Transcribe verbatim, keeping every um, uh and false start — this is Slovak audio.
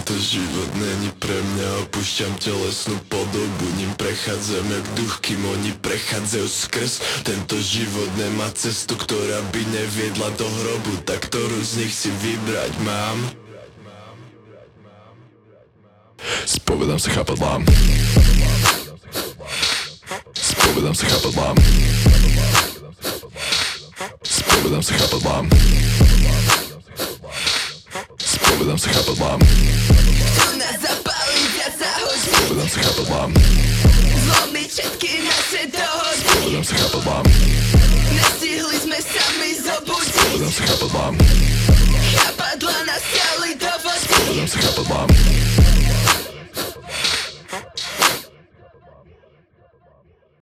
Tento život není pre mňa, opúšťam telesnú podobu, ním prechádzam jak duch, kým oni prechádzajú skrz. Tento život nemá cestu, ktorá by neviedla do hrobu, tak ktorú z nich si vybrať mám? Spovedám sa chápadlám. Spovedám sa chápadlám. Spovedám sa chápadlám. Spovedám sa chápadlám. Tu nás zapáli, viac zahodí. Spovedám sa chápadlám. Zlomiť všetky naše dohody. Spovedám sa chápadlám. Nestihli sme sa mi zobudiť. Spovedám sa chápadlám.